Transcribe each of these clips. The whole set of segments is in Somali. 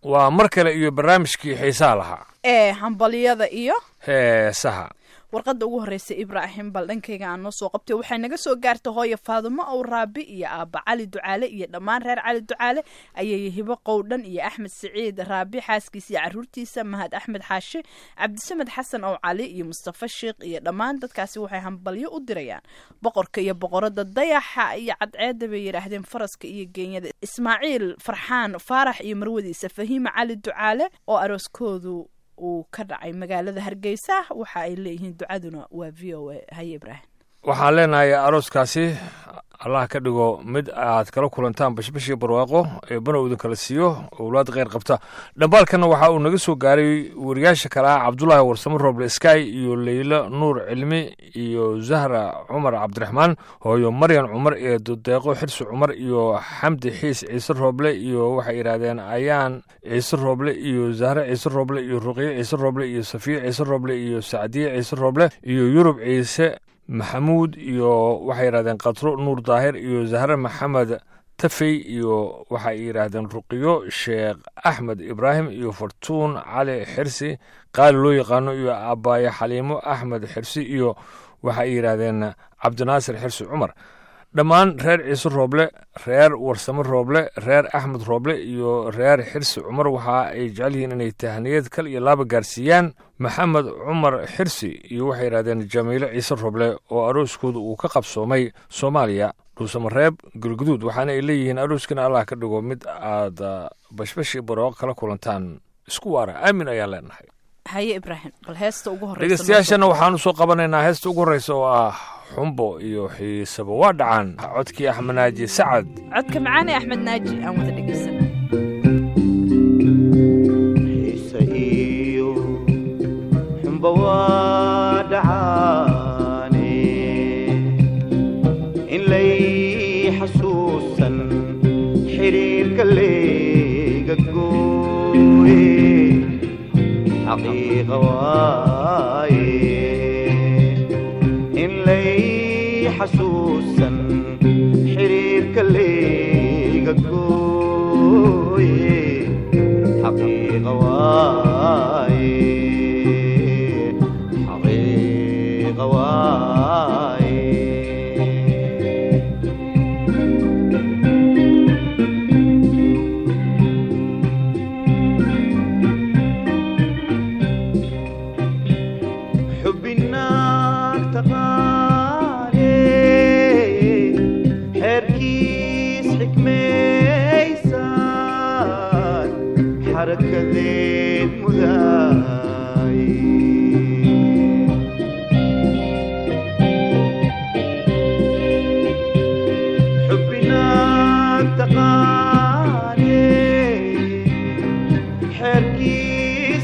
waa mar kale iyo barnaamijkii xiisaha lahaa hambaliyada iyo heesaha. warqadda ugu horreysay Ibraahim bal dhankayga aan noo soo qabtay waxay naga soo gaartay hooyo Faadumo oo Raabi iyo aabba Cali Ducaale iyo dhammaan reer Cali Ducaale ayay hibo qowdhan iyo Axmed Saciid Raabi xaaskiisa iyo caruurtiisa Mahad Axmed Xaashi Cabdisamed Xasan oo Cali iyo Mustafa Sheekh iyo dhammaan dadkaasi waxay hambaliyo u dirayaan boqorka iyo boqorada Dayaxa iyo Cadceeda bay yiraahdeen faraska iyo geenyada Ismaaciil Farxaan Faarax iyo marwadiisa Fahiima Cali Ducaale oo arooskoodu uu ka dhacay magaalada Hargeysa waxa ay leeyihiin ducaduna waa VOA. Hay Ibraahim waxaan leenahay arooskaasi Allah ka dhigo mid aad kala kulantaan bashbashii barwaaqo ee banowdan kala siiyo awlaad qeyr qabta. Dambaalkana waxa uu naga soo gaaray wariyaasha kala Cabdullaahi Warsamo Roble Sky iyo Leila Nuur Cilmi iyo Zahra Umar Cabdiraxmaan hooyo Maryan Umar iyo Deeqo Xirsi Umar iyo Xamdi Xiis Ciise Roble iyo waxay yiraahdeen Ayaan Ciise Roble iyo Zahra Ciise Roble iyo Ruqiya Ciise Roble iyo Safiya Ciise Roble iyo Saadiya Ciise Roble iyo Yurub Ciise maxamuud iyo waxay yiraahdeen Qatro Nuur Daahir iyo Zahra Maxamed Tafay iyo waxay yiraahdeen Ruqiyo Sheekh Axmed Ibraahim iyo Fortuun Cali Xirsi qaali loo yaqaano iyo Abaya Xaliimo Axmed Xirsi iyo waxay yiraahdeen Cabdinaasir Xirsi Cumar. dhammaan reer Ciise Roble, reer Warsamo Roble, reer Axmed Roble iyo reer Xirsi Cumar waxa ay jecel yihiin inay tahniyad kal iyo laba gaarsiiyaan Maxamed Cumar Xirsi iyo waxay yiraahdeen Jamiilo Ciise Roble oo arooskooda uu ka qabsoomay Soomaaliya Dhuusamareeb Galguduud waxaana ay leeyihiin arooskana Allah ka dhigo mid aad bashbashi barooq kala kulantaan isku waara aamin ayaan leenahay. Haye Ibraahim bal heesta ugu horeysa dhegeystayaashana waxaan soo qabanaynaa heesta ugu horeysa oo xumbo iyo xiisaba waa dhacaan codkii Axmed Naaji Sacad codka macaani Axmed Naaji aan wada dhegeysanay xiisa iyo xumbo waa dhacaan in lay xasuusan xiriirka leega gooye حقيقة واي إن لي حسوسا حرير كلي قوي حقيقة واي حقيقة واي حركة ذيت مذاي حبنا تقاني حركيس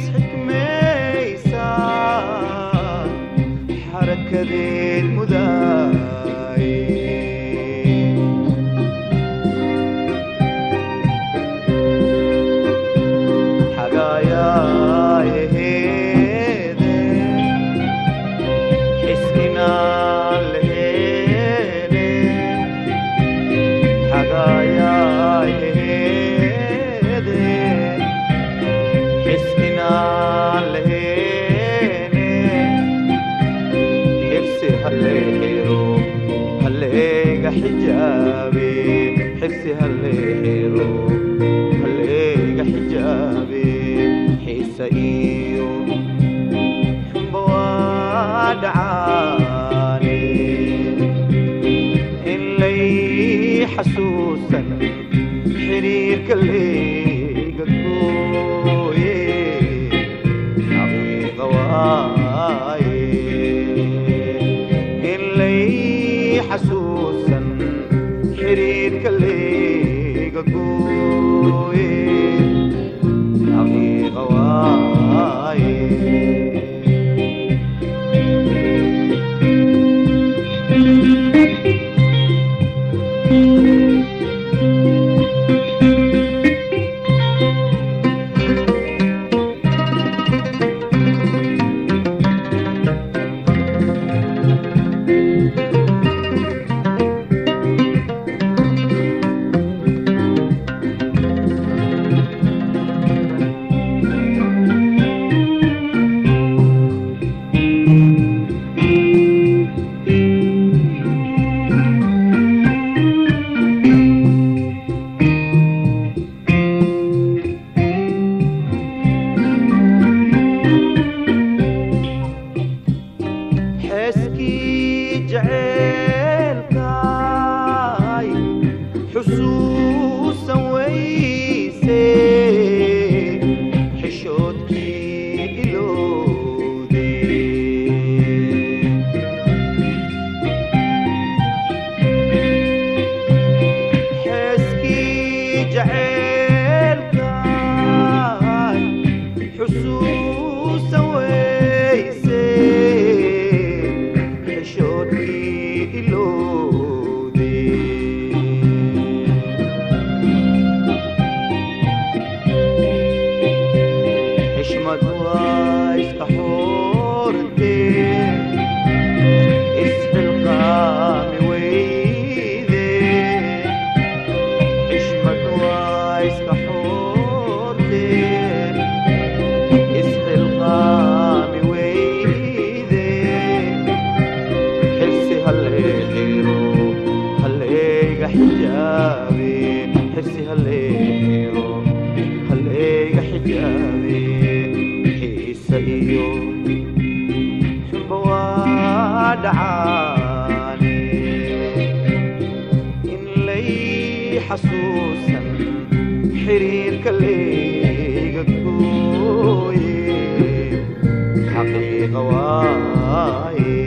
حكميسان حركة ذيت مذاي حجابي حسي هالليرو هالليق حجابي حيسايو بوادعاني إن لي حسوسا حرير كالليق قوي حقيقة واي إن لي حسوسا حرير xijaabe xiisa iyo xubba waa dhacaane in lay xasuusan xiriirka leega gooye xaqiiqa waaye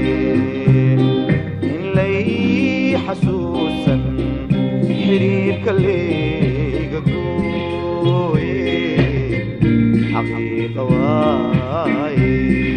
in lay xasuusan xiriirka leega gooye xaqiiqa waaye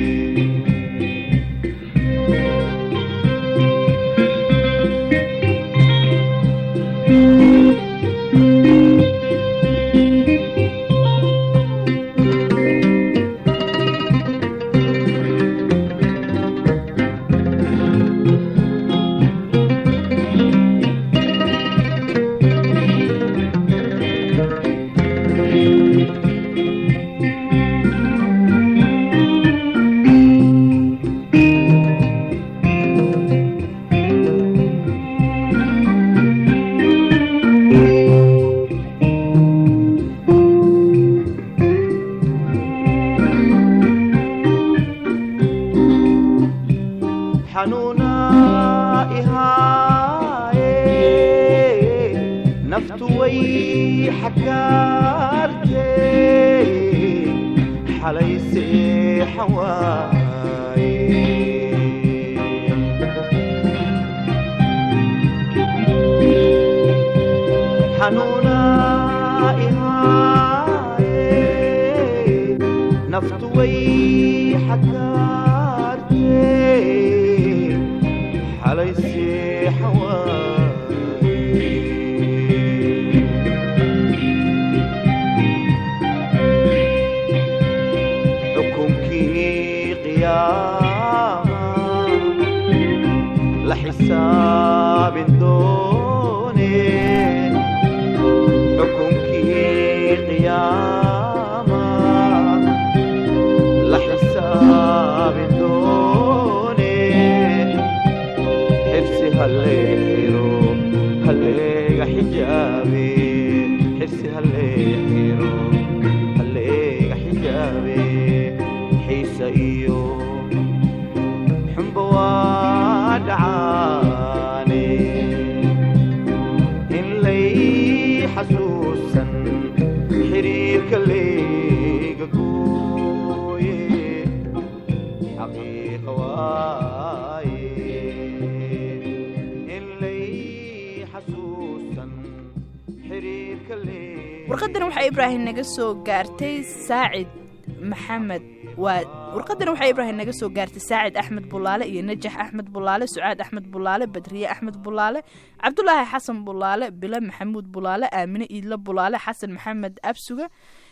warqadana waxay ibraahim naga soo gaartay saacid maxamed warqadana waxay ibraahim naga soo gaartay saacid axmed bulaale iyo najax axmed bulaale sucaad axmed bulaale badriye axmed bulaale cabdulaahi xasan bulaale bila maxamuud bulaale aamine iidla bulaale xasan maxamed absuga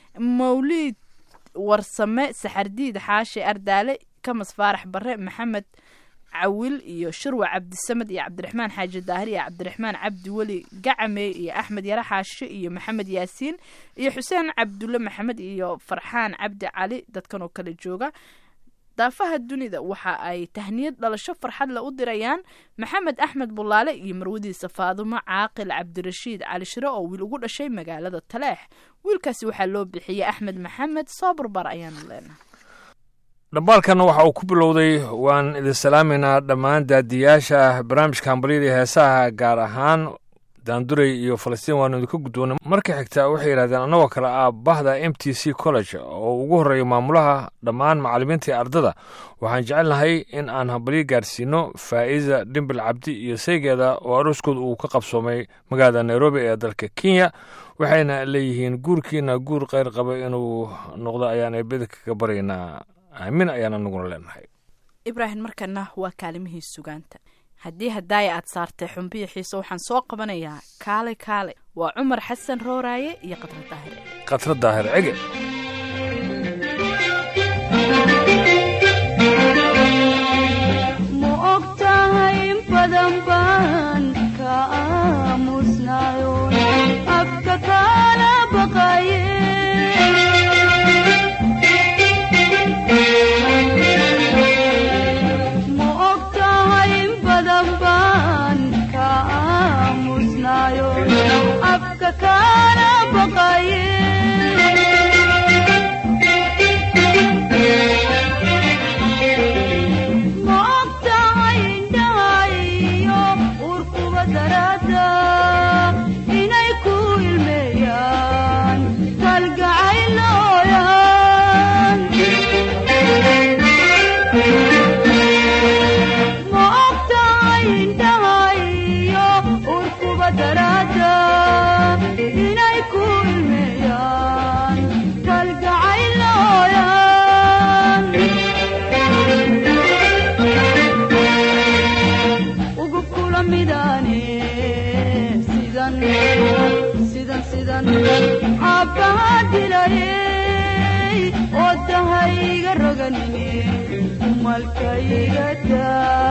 mawliid warsame saxardiid xaashi ardaale kamas faarax bare maxamed cawil iyo shirwa cabdisamad iyo cabdiraxmaan xaaji daahir iyo cabdiraxmaan cabdi weli gacame iyo axmed yara xaashi iyo maxamed yaasiin iyo xuseen cabdulle maxamed iyo farxaan cabdi cali dadkan oo kala jooga daafaha dunida waxa ay tahniyad dhalasho farxad la u dirayaan maxamed axmed bulaale iyo marwadiisa faadumo caaqil cabdirashiid cali shire oo wiil ugu dhashay magaalada taleex wiilkaasi waxaa loo bixiyey axmed maxamed soo barbar ayaanu leenahay dhambaalkanna waxa uu ku bilowday waan idin salaamaynaa dhammaan daadiyaasha barnaamijka hambalyada heesaha gaar ahaan daanduray iyo falastiin waanu idinka guddoonay marka xigta waxay yidhahdeen annagoo kale ah bahda m t c college oo ugu horreeya maamulaha dhammaan macallimiinta iyo ardada waxaan jecelnahay in aan hambalyo gaarsiino faa'iza dhimbil cabdi iyo saygeeda oo arooskooda uu ka qabsoomay magaalada nairobi ee dalka kenya waxayna leeyihiin guurkiina guur kheyr qaba inuu noqdo ayaan eebada kaga baryaynaa aamin ayaan anaguna leenahay ibraahim markana waa kaalimihii sugaanta haddii hadaaya aad saartay xumbiya xiise waxaan soo qabanayaa kaale kaale waa cumar xasan rooraaye iyo qatra daahir cege ma ogtahay in badan baan ka aamusnayo afka kaala baqaye afka kaala baqaye filayay wadahayga roganine umalka igada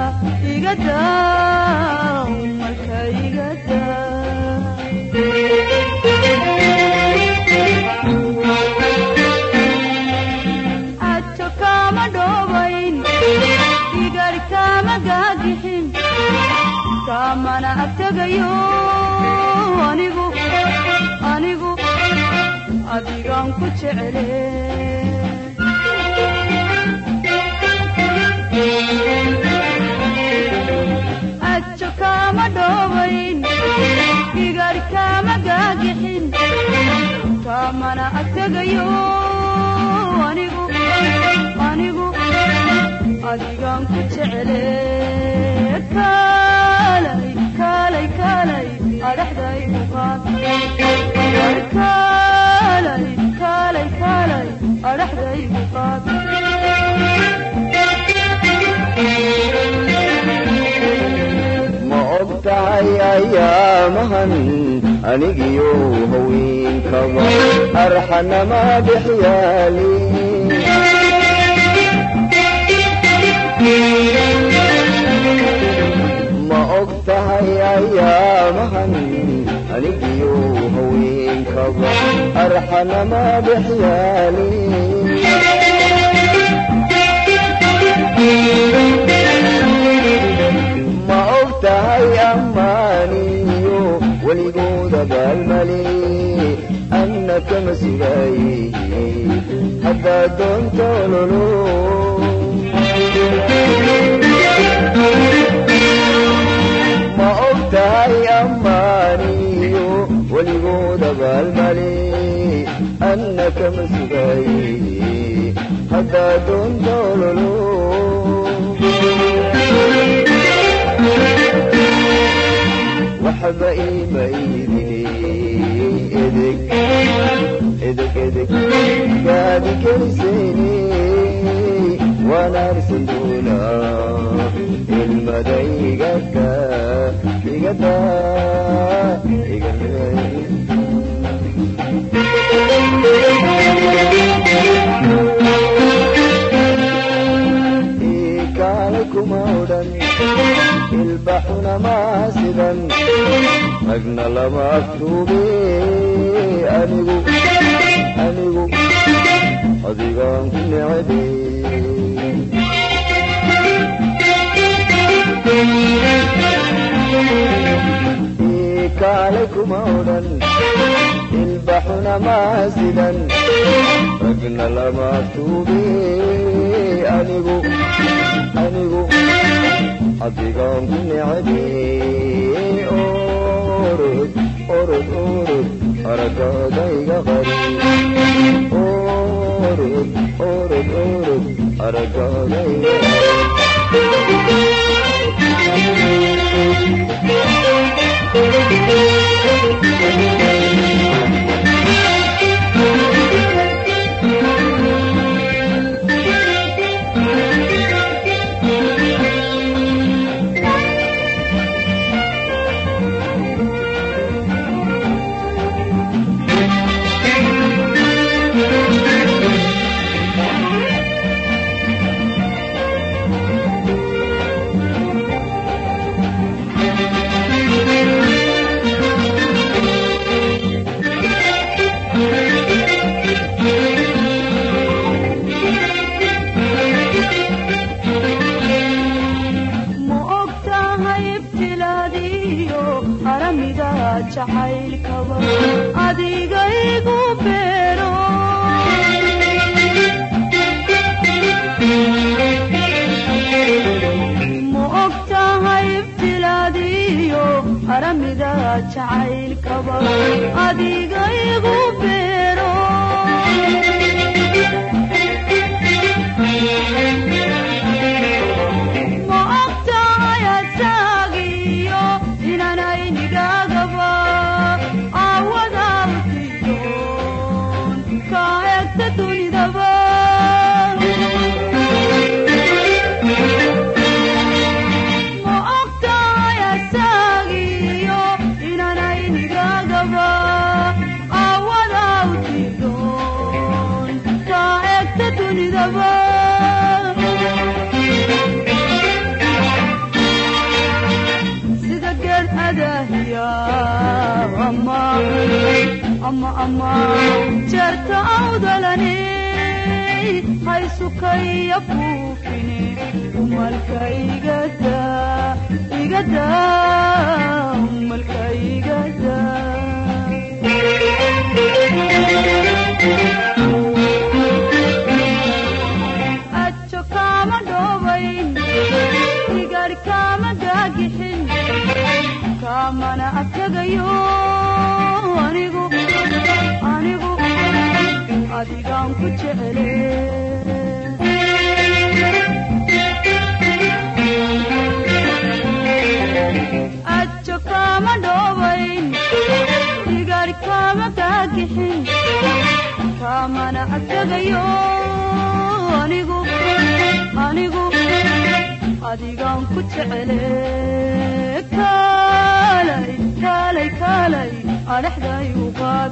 umalka igada ato kama dhobayn igar kama gaagixin kamana agtagayo anigu adigaan ku jecele ajo kama dhobayn igar kama gaagixin kamana agtagayo anigu adigaan ku jecele kaalay adhaxdaygu qaad kaalay adhaxdaygu qaad ma og tahay ayaamahan anigiyo haweenkaba arxanama dhexyaali ma og tahay ayaamahan anigiyo haweenkaba arxanama dhexyaali ma og tahay ammaaniyo weligooda baalmale anna kama sigaayey haddaad doonto lolo ma og tahay ammaaniyo weligooda baalmale anna kama sigaayey haddaad doonto lolo waxba iima iidine edeg gaadi kelisayne waan arsan doonaa ilmada igada ikaalay kuma odhan ilbaxuna maasidan ragna lama aftuube anigu adigaan ku necebe ikaalay kuma odhan ilbaxuna maasidan ragna lama aftuube anigu adigaan ku necebe orod araggaadayga qari orod araggaadayga jacaylkaba adigaygu beero ma og tahay ibtilaadiyo haramida jacaylkaba adigaygu beero ma og tahay asaagiyo inanaynigaagaba awada utido ama jarta awdalane haysukaya buufine umalka igada umalka igada acho kama dhobayn igar kama gaagixin kamana atagayo anigu adigaan ku jecele acho kama dhobayn igar kama gaagixin kamana atagayo anigu adigaan ku jecele kaalay adhaxdayu qaad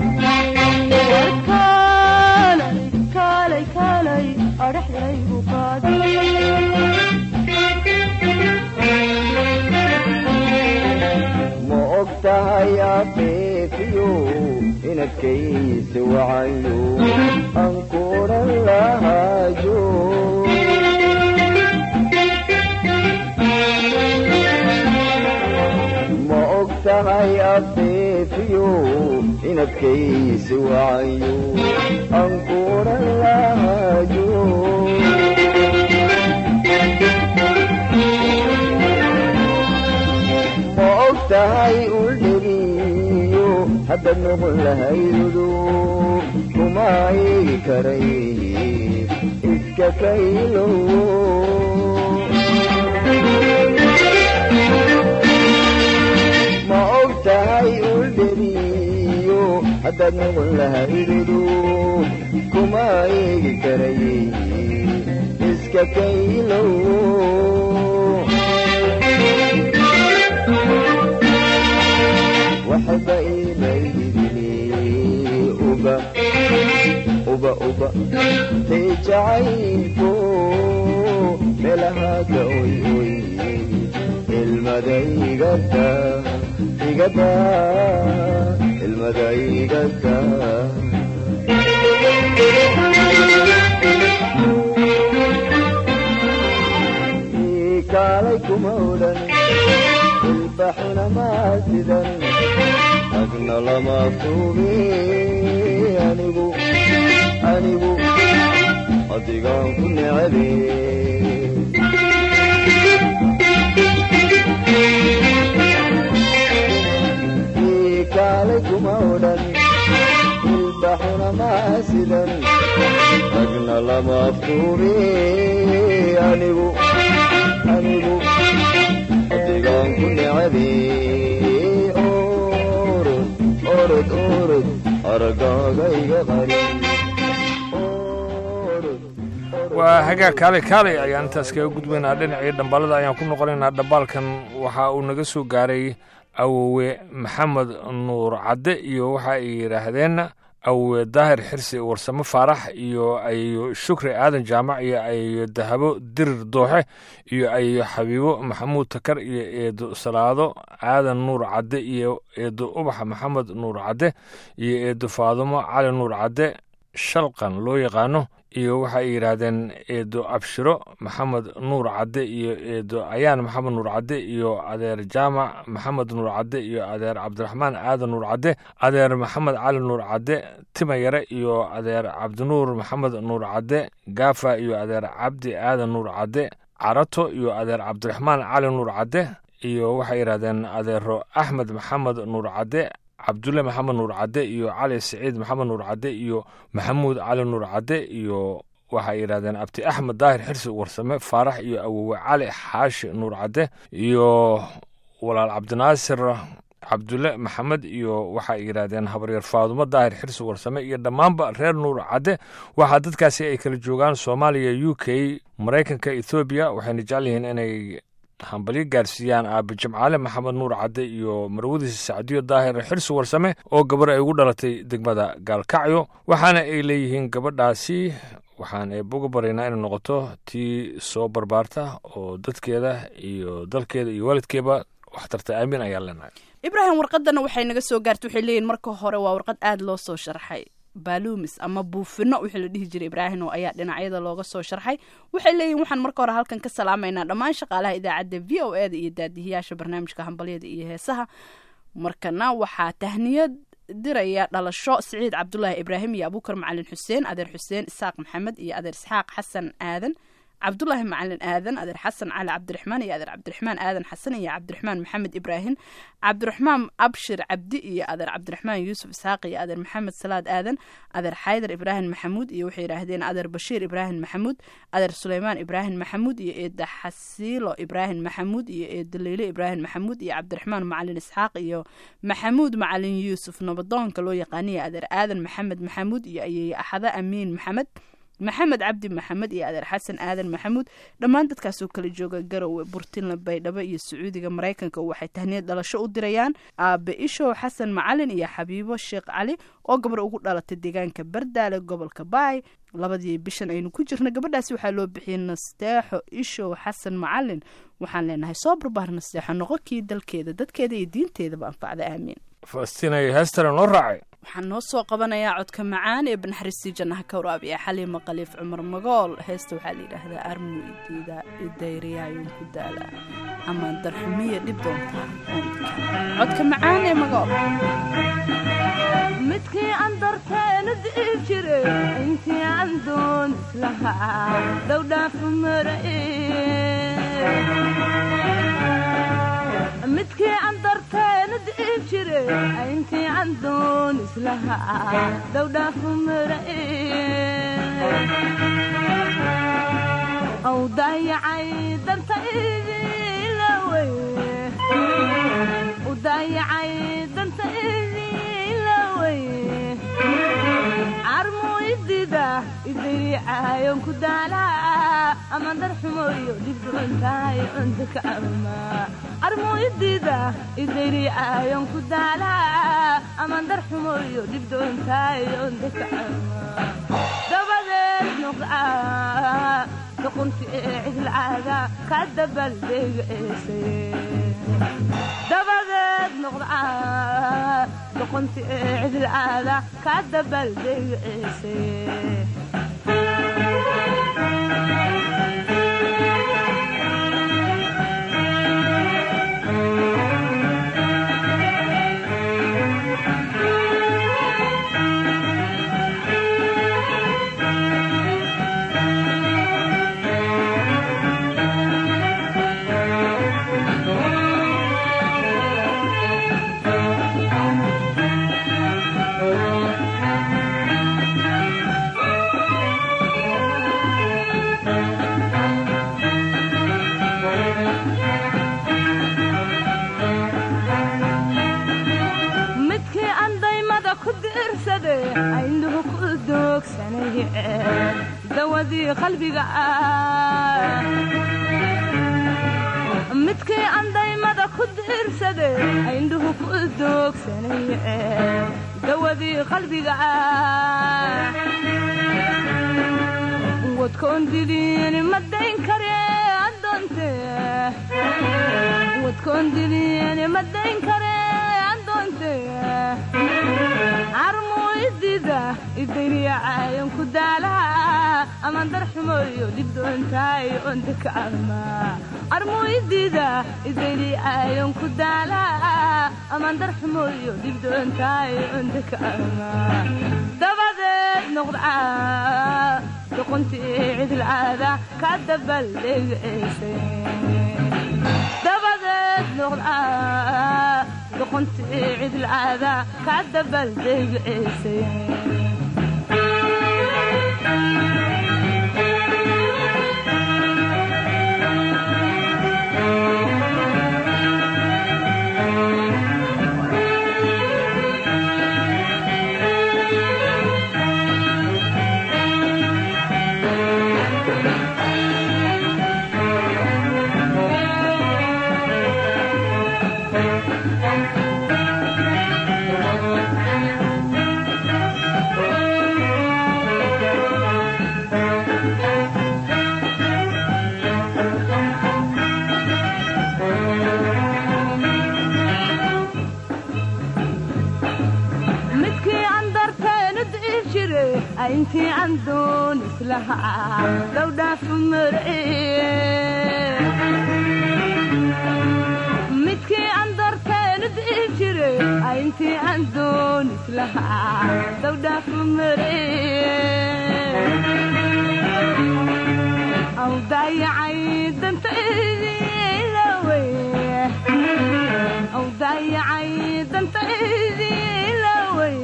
kaalay adhaxdayu qaad ma og tahay abeefiyo inadkaysi wacayo aan kuran lahaayo ma og tahay abeefiyo inadkaysi wacayo aan kuran lahaayo ma og tahay uldhegiyo haddaad noqon lahaydudu kuma eegi karay iska kaylo ma og tahay uldhegiyo haddaad noqon lahaydudu kuma eegi karay iska kaylo waxba iimaydini uba tay jacaylku meelahaada oy ilmada igada kaalay kuma odhan ilbaxuna maasidan agna lama tuubi anigu adigaan ku necebe kaalay kuma odhan ilbaxuna maasidan agna lama tuubi anigu adigaan ku necebe orod aragaaga iga qarin waa hagaag kaalay ayaan intaas kaga gudbaynaa dhinacii dhambaalada ayaan ku noqonaynaa dhambaalkan waxa uu naga soo gaaray awowe maxamed nuur cadde iyo waxa ay yidhaahdeen awowe daahir xirsi warsamo faarax iyo ayo shukri aadan jaamac iyo ayo dahabo dirir dooxe iyo ayo xabiibo maxamuud takar iyo eedo salaado aadan nuur cadde iyo eedo ubaxa maxamed nuur cadde iyo eedo faadumo cali nuur cadde shalqan loo yaqaano iyo waxa ay yidhaahdeen eedo abshiro maxamed nuur cadde iyo eedo ayaan maxamed nuur cadde iyo adeer jaamac maxamed nuur cadde iyo adeer cabdiraxmaan aadan nuur cadde adeer maxamed cali nuur cadde tima yare iyo adeer cabdinuur maxamed nuur cadde gaafa iyo adeer cabdi aadan nuur cadde carato iyo adeer cabdiraxmaan cali nuur cadde iyo waxay yidhahdeen adeero axmed maxamed nuur cadde cabdulle maxamed nuur cadde iyo cali siciid maxamed nuur cadde iyo maxamuud cali nuur cadde iyo waxay yidhahdeen abti axmed daahir xirsi warsame faarax iyo awowe cali xaashi nuur cadde iyo walaal cabdinaasir cabdulle maxamed iyo waxay yidhaahdeen habaryar faadumo daahir xirsi warsame iyo dhammaanba reer nuur cadde waxaa dadkaasi ay kala joogaan soomaaliya u k maraykanka ethoobiya waxayna jecel yihiin inay hambalyo gaarsiiyaan aabe jimcaale maxamed nuur cadde iyo marwadiisa sacdiyo daahir xirsi warsame oo gabar ay ugu dhalatay degmada gaalkacyo waxaana ay leeyihiin gabadhaasi waxaan eebbuga baraynaa inay noqoto tii soo barbaarta oo dadkeeda iyo dalkeeda iyo waalidkeeba waxtarta aamin ayaa leenahay ibraahim warqadana waxay naga soo gaartay waxay leeyihin marka hore waa warqad aada loo soo sharxay baaluumis ama buufino wixii la dhihi jiray ibraahim oo ayaa dhinacyada looga soo sharxay waxay leeyihin waxaan marka hore halkan ka salaamaynaa dhammaan shaqaalaha idaacadda v o e da iyo daadihiyaasha barnaamijka hambalyada iyo heesaha markana waxaa tahniyad diraya dhalasho siciid cabdulaahi ibraahim iyo abuukar macalin xuseen adeer xuseen isaaq maxamed iyo adeer isxaaq xasan aadan cabdulaahi macalin aadan adeer xasan cali cabdiraxmaan iyo adeer cabdiraxmaan aadan xasan iyo cabdiraxmaan maxamed ibraahim cabdiraxmaan abshir cabdi iyo adeer cabdiraxmaan yuusuf isxaaq iyo adeer maxamed salaad aadan adeer xaydar ibraahim maxamuud iyo waxay yidhaahdeen adeer bashiir ibraahim maxamuud adeer suleymaan ibraahim maxamuud iyo eeda xasiilo ibraahim maxamuud iyo eeda leyle ibraahim maxamuud iyo cabdiraxmaan macalin isxaaq iyo maxamuud macalin yuusuf nabadoonka loo yaqaaniya adeer aadan maxamed maxamuud iyo ayeeye axada amiin maxamed cabdi maxamed iyo adeer xasan aadan maxamuud dhammaan dadkaasoo kala jooga garowe burtinla baydhabo iyo sacuudiga maraykanka waxay tahniyad dhalasho u dirayaan aabe ishow xasan macalin iyo xabiibo sheekh cali oo gabar ugu dhalatay deegaanka bardaale gobolka baay labadii bishan aynu ku jirna gabadhaasi waxaa loo bixiyey nasteexo ishow xasan macalin waxaan leenahay soo barbaar nasteexo noqo kii dalkeeda dadkeeda iyo diinteedaba anfacda aamiin falastiin heestana noo raacay waxaan noo soo qabanayaa codka macaan ee banaxariistii jannaha ka waraabiya xaliima khaliif cumar magool heesta waxaa la yidhaahdaa armu idiida idayriyaayon ku daala amaan darxumiya dhib doontaa codka macaan ee magool midkii aan darteena diib jiray intii aan doon islahaa dhowdhaafu marae midkii aan darteena diib jiray intii aan doon islahaa dhowdhaafu marae aw daayacay dantaydilawey u daayacay dantaydilawey carmu idida idaycaayon ku daalaa amaan darxumoyo dhibdoontaay ondaka ama carmu idida idaycaayon ku daalaa amaan darxumoyo dhibdoontaay ondaka ama dabadeed nuqaa doqonti ee cidlcaada ka dabaldeegaeesay dabadeed noqdaa doqonti ee cidlcaada ka dabaldeegaeesay dawadii qalbiga midkii aan daymada ku diirsaday indhuhu ku doogsanay dawadii qalbiga wadkoon didiin ma dayn kare adoonte wadkoon didiin ma dayn kare adoonte idida idayriyacaayon ku daalaa amaan darxumoyo dhibdoontaay ondaka ama armu idida idayriyacaayon ku daalaa amaan darxumoyo dhibdoontaay ondaka ama dabadeed noqdaa doqonti cidlcaada ka dabaldeegaeesay dabadeed noqdaa doqonti cidlcaada ka dabaldeegaeesay aan doonis lahaa dawdhaafu maree midkii aan darteenu dii jire intii aan doonis lahaa dawdhaafu maree aw dayacay dantaydii lawey aw dayacay dantaydii lawey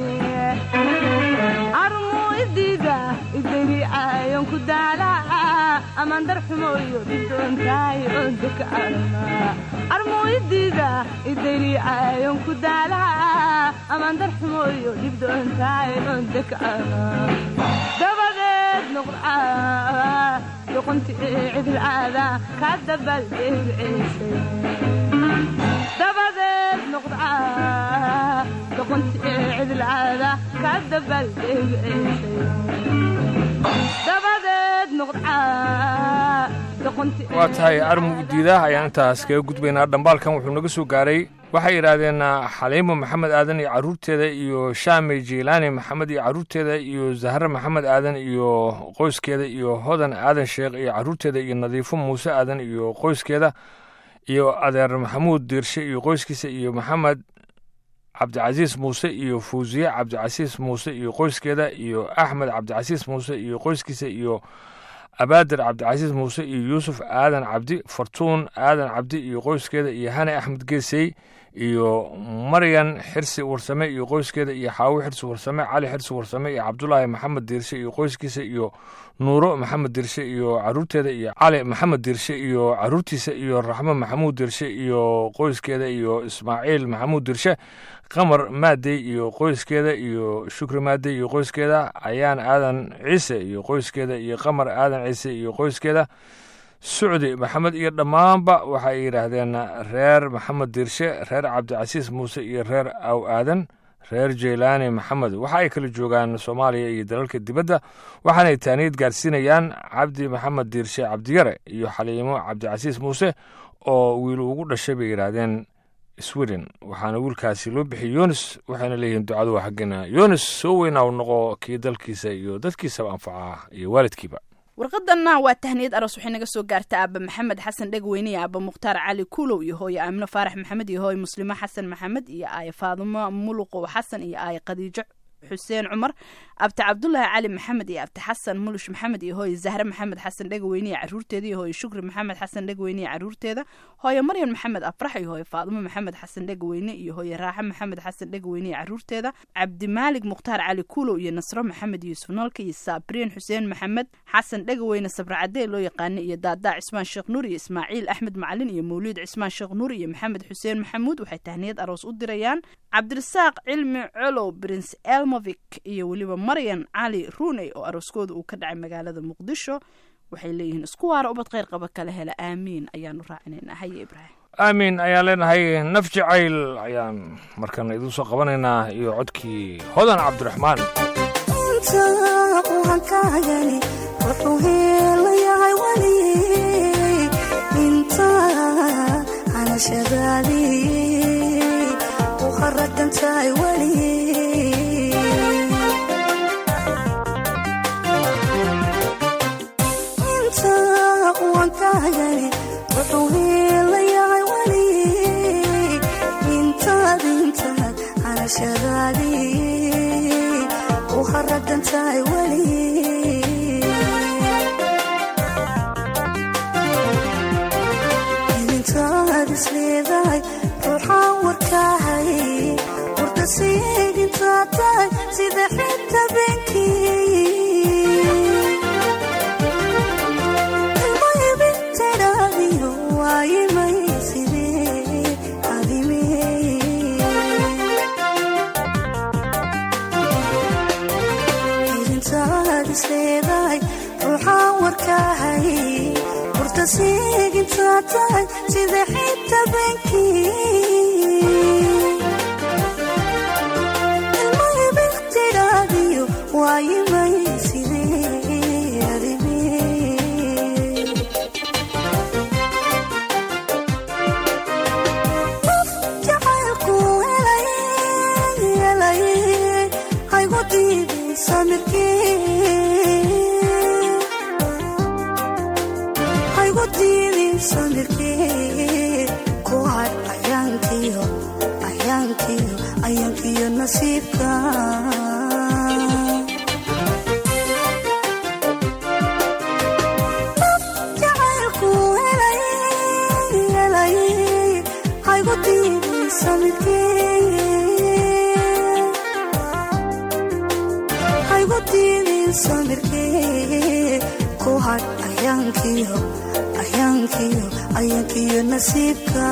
armuidida idari ayon ku daalaa amaan darxumoyo dhibdoontaay ondaka arma armuidida idari ayon ku daalaa amaan darxumoyo dhibdoontaay ondaka arma dabadeed noqdaa doqonti cidil aada ka dabaldegceysay dabadeed noqdaa doqonti cidil aada ka dabaldegceysay dabadeed noqdaa doqonti waa tahay armu diida ayaan intaas kaga gudbaynaa dhambaalkan wuxuu naga soo gaaray waxay yidhaahdeen xaliimo maxamed aadan iyo carruurteeda iyo shaamey jiilaani maxamed iyo carruurteeda iyo zahre maxamed aadan iyo qoyskeeda iyo hodan aadan sheekh iyo carruurteeda iyo nadiifo muuse aadan iyo qoyskeeda iyo adeer maxamuud diirshe iyo qoyskiisa iyo maxamed cabdicasiis muuse iyo fawsiye cabdicasiis muuse iyo qoyskeeda iyo axmed cabdicasiis muuse iyo qoyskiisa iyo abaadir cabdicasiis muuse iyo yuusuf aadan cabdi fartuun aadan cabdi iyo qoyskeeda iyo hane axmed geesey iyo maryan xirsi warsame iyo qoyskeeda iyo xaawo xirsi warsame cali xirsi warsame iyo cabdulaahi maxamed diirshe iyo qoyskiisa iyo nuuro maxamed diirshe iyo carruurteeda iyo cali maxamed diirshe iyo carruurtiisa iyo raxmo maxamuud diirshe iyo qoyskeeda iyo ismaaciil maxamuud diirshe qamar maadey iyo qoyskeeda iyo shukri maadey iyo qoyskeeda ayaan aadan ciise iyo qoyskeeda iyo qamar aadan ciise iyo qoyskeeda sucdi maxamed iyo dhammaanba waxay yidhaahdeen reer maxamed diirshe reer cabdicasiis muuse iyo reer aw aadan reer jeylaani maxamed waxa ay kala joogaan soomaaliya iyo dalalka dibadda waxaanay taaniyad gaarsiinayaan cabdi maxamed diirshe cabdiyare iyo xaliimo cabdicasiis muuse oo wiil ugu dhashay bay yidhaahdeen sweden waxaana wiilkaasi loo bixiyey yonis waxayna leeyihiin ducadu waa xaggina yonis soo weynaa u noqo kii dalkiisa iyo dadkiisaba anfacaa iyo waalidkiiba warqadanna waa tahniyad aroos waxay naga soo gaarta aaba maxamed xasan dhegweyne iyo aaba mukhtaar cali kuulow iyo hooye aamino faarax maxamed iyo hooye muslimo xasan maxamed iyo aaye faadumo muluqow xasan iyo aaye khadiijo xuseen cumar abti cabdulaahi cali maxamed iyo abti xasan mulush maxamed iyo hooye zahre maxamed xasan dhegweyne iyo caruurteeda iyo hooye shukri maxamed xasan dhegweyne iyo caruurteeda hooye maryan maxamed afrax iyo hooye faadumo maxamed xasan dhegweyne iyo hooye raaxe maxamed xasan dhegweyne iyo caruurteeda cabdimaalig mukhtaar cali kuulow iyo nasro maxamed yuusuf noolka iyo saabriin xuseen maxamed xasan dhegweyne sabracadee loo yaqaana iyo daadaa cismaan sheekh nuur iyo ismaaciil axmed macalin iyo mawliid cismaan sheekh nuur iyo maxamed xuseen maxamuud waxay tahniyad aroos u dirayaan cabdirasaaq cilmi colow prince elmovik iyo weliba maryan cali ruuney oo arooskooda uu ka dhacay magaalada muqdisho waxay leeyihiin isku waara ubad kheyr qaba kala hela aamiin ayaanu raacinaynaa haye ibraahim aamiin ayaan leenahay naf jacayl ayaan markana idiin soo qabanaynaa iyo codkii hodan cabdiraxmaan Samirkii ayaankiyo ayaankiyo ayaankiyo nasiibka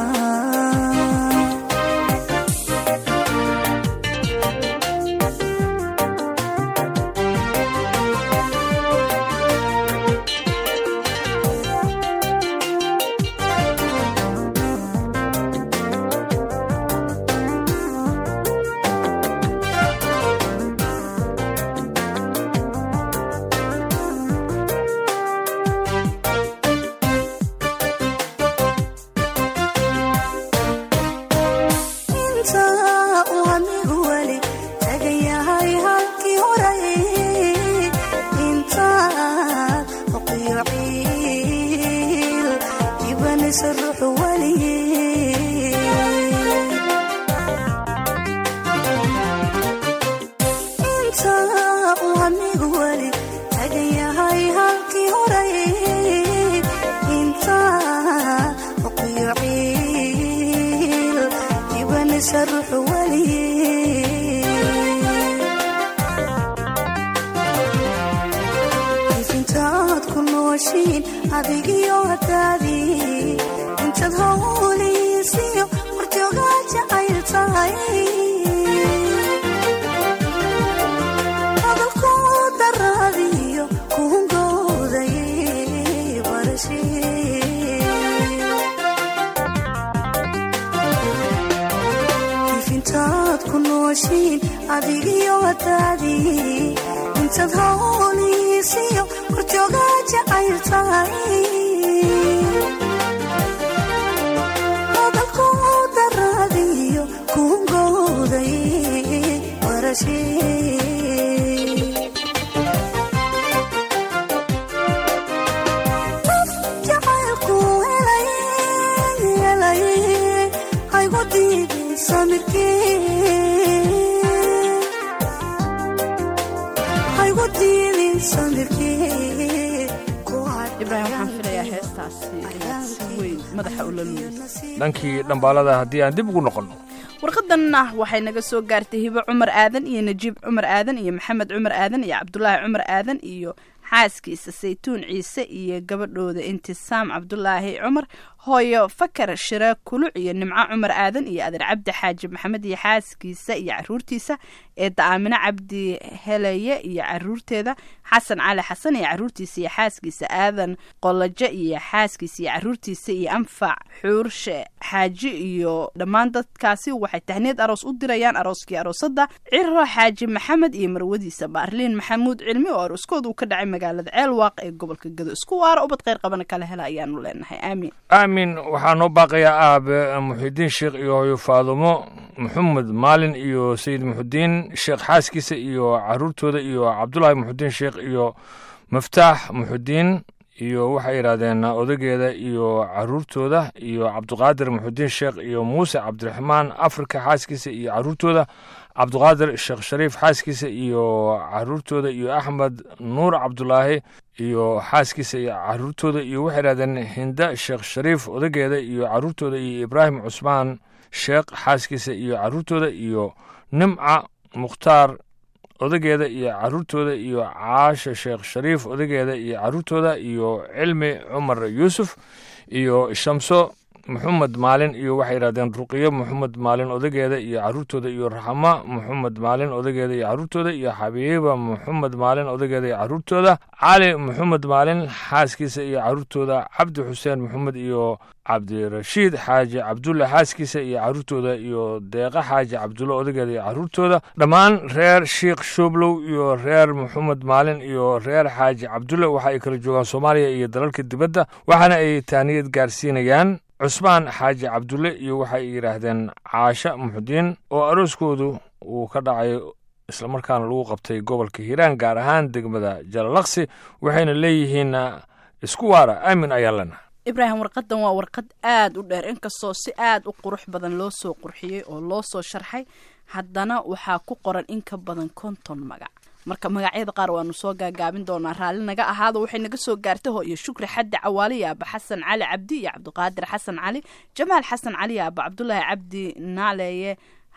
dhankii dhambaalada haddii aan dib ugu noqonno warqadanna waxay naga soo gaartay hibo cumar aadan iyo najiib cumar aadan iyo maxamed cumar aadan iyo cabdulaahi cumar aadan iyo xaaskiisa saytuun ciise iyo gabadhooda intisaam cabdulaahi cumar hooyo fakar shira kuluc iyo nimco cumar aadan iyo adeer cabdi xaaji maxamed iyo xaaskiisa iyo caruurtiisa eedda aamine cabdi heleye iyo caruurteeda xasan cali xasan iyo caruurtiisa iyo xaaskiisa aadan qolajo iyo xaaskiisa iyo caruurtiisa iyo anfac xuurshe xaaji iyo dhammaan dadkaasi waxay tahneed aroos u dirayaan arooskii aroosada ciro xaaji maxamed iyo marwadiisa baarliin maxamuud cilmi oo arooskooda uu ka dhacay magaalada ceelwaaq ee gobolka gado isku waara ubad kheyr qabana kala hela ayaanu leenahay aamin aamin waxaa noo baaqayaa aabe muxidiin sheekh iyo hooyo faadumo maxamed maalin iyo sayid muxudiin sheekh xaaskiisa iyo caruurtooda iyo cabdulaahi muxudiin sheekh iyo maftaax muxudiin iyo waxay yidhaahdeen odageeda iyo caruurtooda iyo cabdiqaadir muxudiin sheekh iyo muuse cabdiraxmaan afrika xaaskiisa iyo caruurtooda cabdiqaadir sheekh shariif xaaskiisa iyo caruurtooda iyo axmed nuur cabdulaahi iyo xaaskiisa iyo caruurtooda iyo waxay yidhahdeen hinda sheekh shariif odageeda iyo caruurtooda iyo ibraahim cusmaan sheekh xaaskiisa iyo caruurtooda iyo nimca mukhtaar odageeda iyo caruurtooda iyo caasha sheekh shariif odageeda iyo caruurtooda iyo cilmi cumar yuusuf iyo shamso maxamed maalin iyo waxay yidhahdeen ruqiyo maxamed maalin odageeda iyo caruurtooda iyo raxma maxamed maalin odageeda iyo caruurtooda iyo xabiiba maxamed maalin odageeda iyo caruurtooda cali maxamed maalin xaaskiisa iyo caruurtooda cabdi xuseen maxamed iyo cabdirashiid xaaji cabdulle xaaskiisa iyo caruurtooda iyo deeqa xaaji cabdulle odageeda iyo caruurtooda dhammaan reer sheikh shooblow iyo reer maxamed maalin iyo reer xaaji cabdulle waxa ay kala joogaan soomaaliya iyo dalalka dibadda waxaana ay taaniyad gaarsiinayaan cusmaan xaaji cabdulle iyo waxay yidhaahdeen caasha muxudiin oo arooskoodu uu ka dhacay islamarkaana lagu qabtay gobolka hiiraan gaar ahaan degmada jalalaqsi waxayna leeyihiin isku waara aamin ayaa lena ibraahim warqadan waa warqad aad u dheer inkastoo si aad u qurux badan loo soo qurxiyey oo loo soo sharxay haddana waxaa ku qoran in ka badan 50 magac marka magacyada qaar waanu soo gaagaabin doonaa raalli naga ahaada waxay naga soo gaartay hooyo shukri xaddi cawaali iyo aba xasan cali cabdi iyo cabdiqaadir xasan cali jamaal xasan cali iyo aba cabdulaahi cabdi naaleeye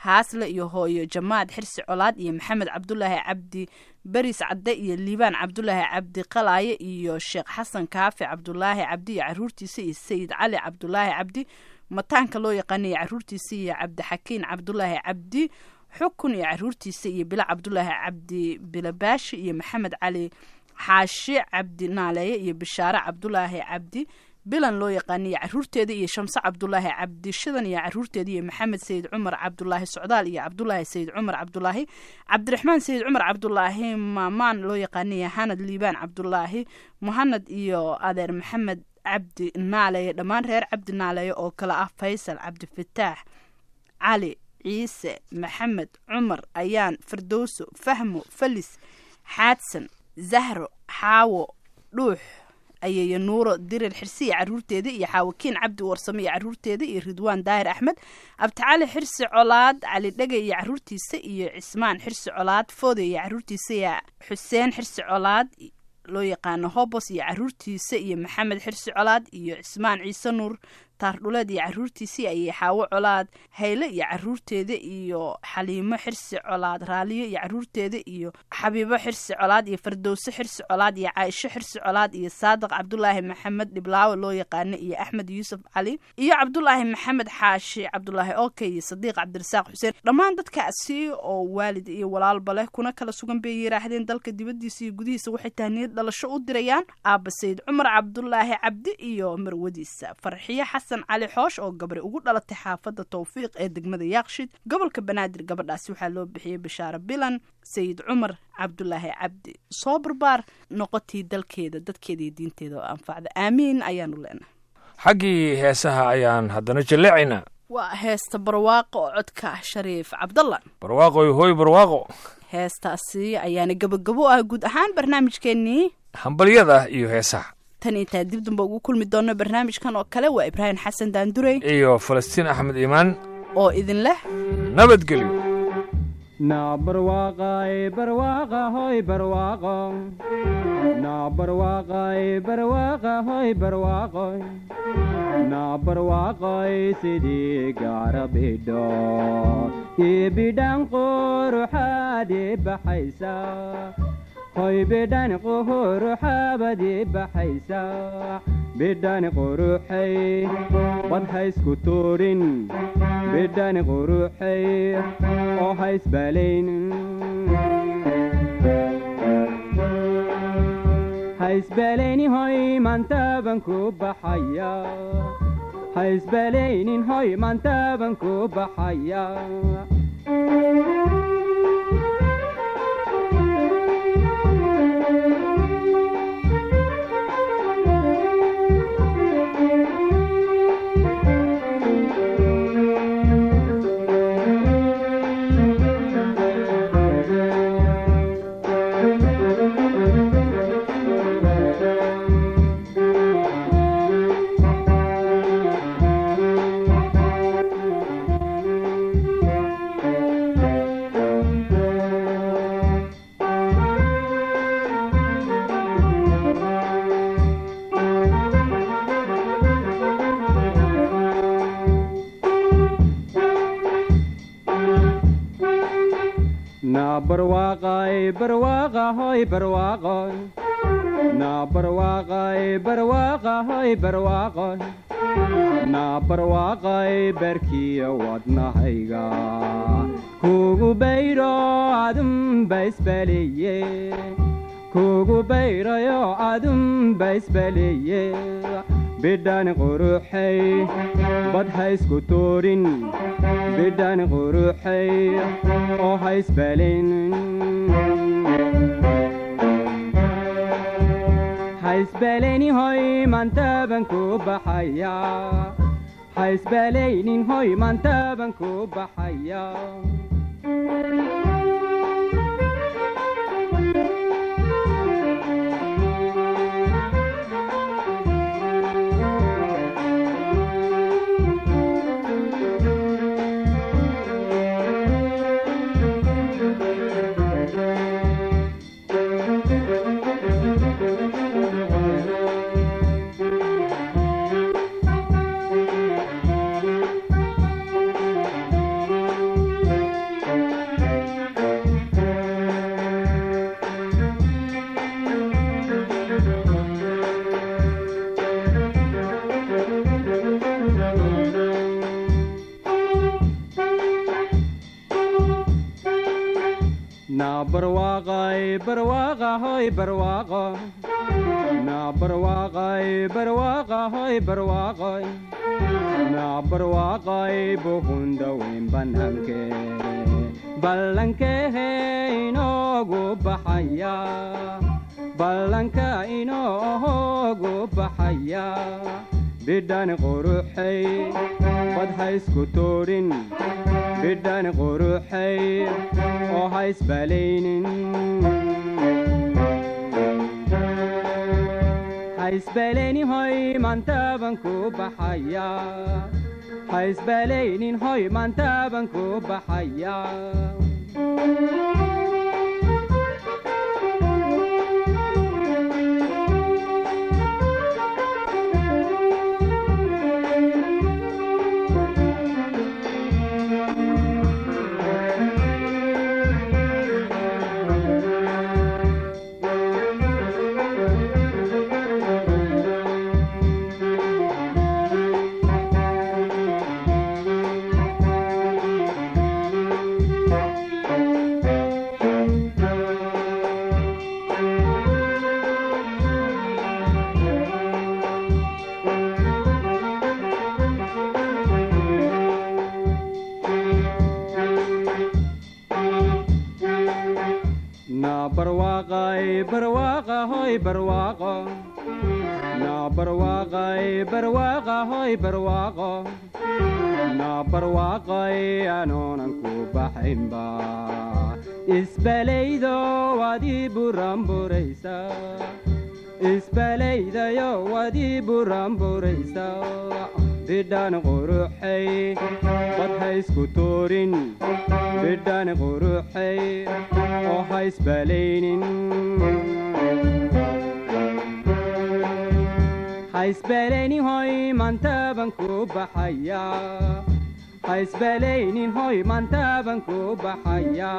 haasle iyo hooyo jamaad xirsi colaad iyo maxamed cabdulaahi cabdi baris cadde iyo liibaan cabdulaahi cabdi qalaaye iyo sheekh xasan kaafi cabdulaahi cabdi iyo caruurtiisa iyo sayid cali cabdulaahi cabdi mataanka loo yaqaanaya caruurtiisa iyo cabdixakiin cabdulaahi cabdi xukun iyo caruurtiisa iyo bila cabdulaahi cabdi bilabaashi iyo maxamed cali xaashi cabdi naaleeye iyo bishaare cabdulaahi cabdi bilan loo yaqaaniyo caruurteeda iyo shamse cabdulaahi cabdi shidan iyo caruurteeda iyo maxamed sayid cumar cabdulaahi socdaal iyo cabdulaahi sayid cumar cabdulaahi cabdiraxmaan sayid cumar cabdulaahi maamaan loo yaqaaniyo hanad liibaan cabdulaahi muhanad iyo adeer maxamed cabdi naaleeye dhammaan reer cabdi naaleeye oo kale ah faysal cabdifataax cali ciise maxamed cumar ayaan firdowso fahmo falis xaadsan zahro xaawo dhuux ayeeyo nuuro dirir xirsi iyo caruurteeda iyo xaawakiin cabdi warsame iyo caruurteeda iyo ridwaan daahir axmed abdicali xirsi colaad cali dhege iyo caruurtiisa iyo cismaan xirsi colaad foode iyo caruurtiisa iyo xuseen xirsi colaad loo yaqaano hobos iyo caruurtiisa iyo maxamed xirsi colaad iyo cismaan ciise nuur taardhuleed iyo caruurtiisii ayay xaawo colaad hayle iyo caruurteeda iyo xaliimo xirsi colaad raaliyo iyo caruurteeda iyo xabiibo xirsi colaad iyo fardowse xirsi colaad iyo caaisho xirsi colaad iyo saadiq cabdulaahi maxamed dhiblaawe loo yaqaano iyo axmed yuusuf cali iyo cabdulaahi maxamed xaashi cabdulaahi oke iyo sadiiq cabdirasaaq xuseen dhammaan dadkaasi oo waalid iyo walaalba leh kuna kala sugan bay yiraahdeen dalka dibadiisa iyo gudihiisa waxay tahniyad dhalasho u dirayaan aabba sayid cumar cabdulaahi cabdi iyo marwadiisa farxiyo xasan cali xoosh oo gabri ugu dhalatay xaafadda tawfiiq ee degmada yaaqshid gobolka banaadir gabadhaasi waxaa loo bixiyey bishaare bilan sayid cumar cabdulaahi cabdi soo barbaar noqotii dalkeeda dadkeeda iyo diinteeda oo anfacda aamiin ayaanu leenahay xaggii heesaha ayaan haddana jaleecaynaa waa heesta barwaaqo oo codka shariif cabdalla barwaaqoy hooy barwaaqo heestaasi ayaana gabagabo ah guud ahaan barnaamijkeennii hambalyada iyo heesaha tan intaa dib damba ugu kulmi doono barnaamijkan oo kale waa ibraahim xasan daandurey iyo falastiin axmed iimaan oo idin leh nabadgelyo na barwaaqay barwaaqa hoy barwaaqo na barwaaqay barwaaqa hoy barwaaqo na barwaaqay sidii gaarabidho ibidhan quruxaadi baxaysa hoy bidhani quruxaabadi baxaysa bidhani quruxay bad haysku tuurin bidhani quruxay oo haysbalayn haysbalayni hoy maantaaban ku baxaya haysbalaynin hoy maantaaban ku baxaya barwaaqay barwaaqa hoy barwaaqo na barwaaqay barwaaqa hoy barwaaqo na barwaaqay barkiyo wadnahayga kugu bayro adum baysbaliye kugu bayrayo adum baysbaliye bidhani quruxay bad haysku tuurin bidhani quruxay oo haysbalin haysbalayni hoy maantaaban ku baxaya haysbalaynin hoy maantaaban ku baxaya barwaaqa hoy barwaaqo na barwaaqay barwaaqa hoy barwaaqoy na barwaaqay buhundaweyn bannaanke ballankehe inoogu baxaya ballanka inoogu baxaya bidhan quruxay bad haysku toorin bidhan quruxay oo haysbalaynin haysbalaynin hoy maantaaban ku baxaya haysbalaynin hoy maantaaban ku baxaya barwaaqa hoy barwaaqo na barwaaqay barwaaqa hoy barwaaqo na barwaaqay anoonan ku baxaynba isbalaydo wadii buramburaysa isbalaydayo wadii buramburaysa bidhan quruxay bad haysku toorin bidhan quruxay oo haysbalaynin haysbalaynin hoy maantaaban ku baxaya haysbalaynin hoy maantaaban ku baxaya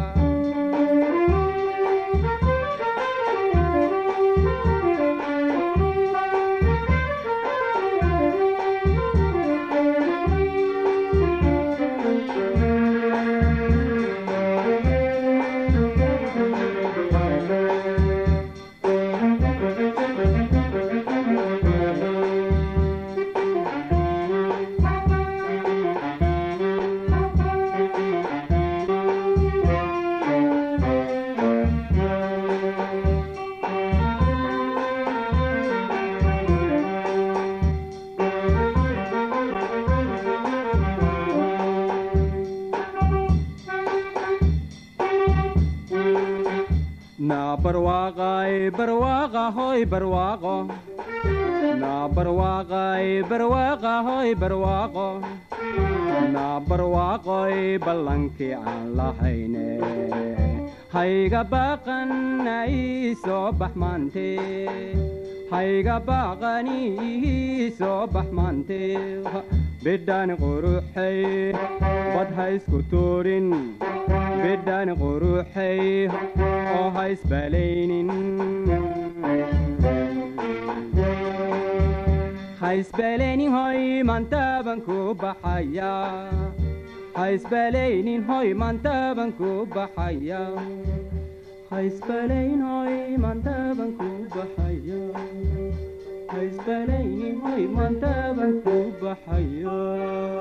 barwaaqay barwaaqa hoy barwaaqo na barwaaqay barwaaqa hoy barwaaqo na barwaaqoy ballankii aan lahayne hayga baaqan ay soo bax maante hayga baaqani soo bax maante bidhan quruxay bad haysku toorin bidhan quruxay oo haysbalaynin haysbalaynin hoy maantaaban ku baxaya haysbalaynin hoy maantaaban ku baxaya haysbalaynin hoy maantaaban ku baxaya haysbalaynin hoy maantaaban ku baxaya